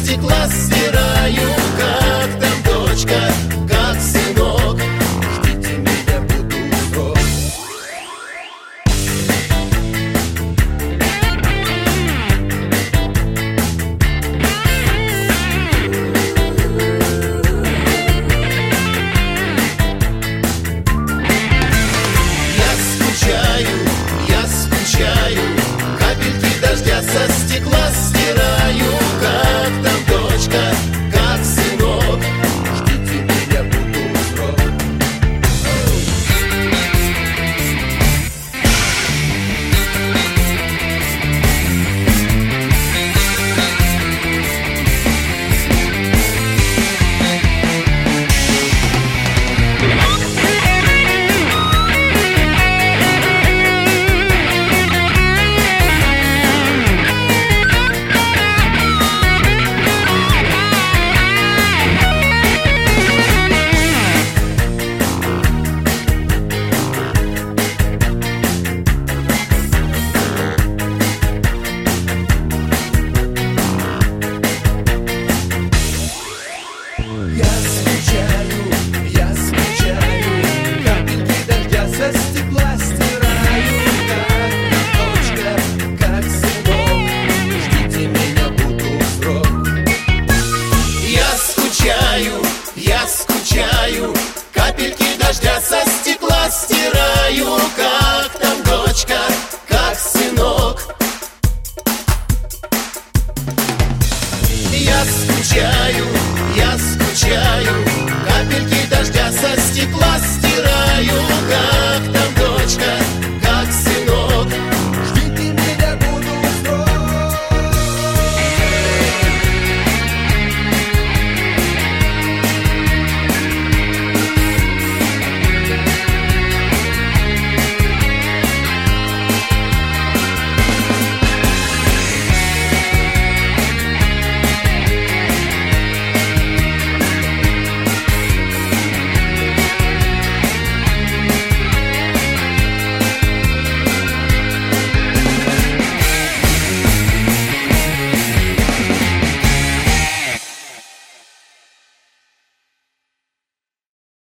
стекла стираю. Как там дочка, как сынок, ждите меня, буду у срок. Я скучаю, капельки дождя со стекла стираю. Как там дочка, как сынок, ждите меня, буду у срок. Я скучаю, капельки дождя со стекла стираю. Как дочка, как сынок, ждите меня, буду у срок. Я скучаю, капельки дождя со стекла стираю. Как там дочка,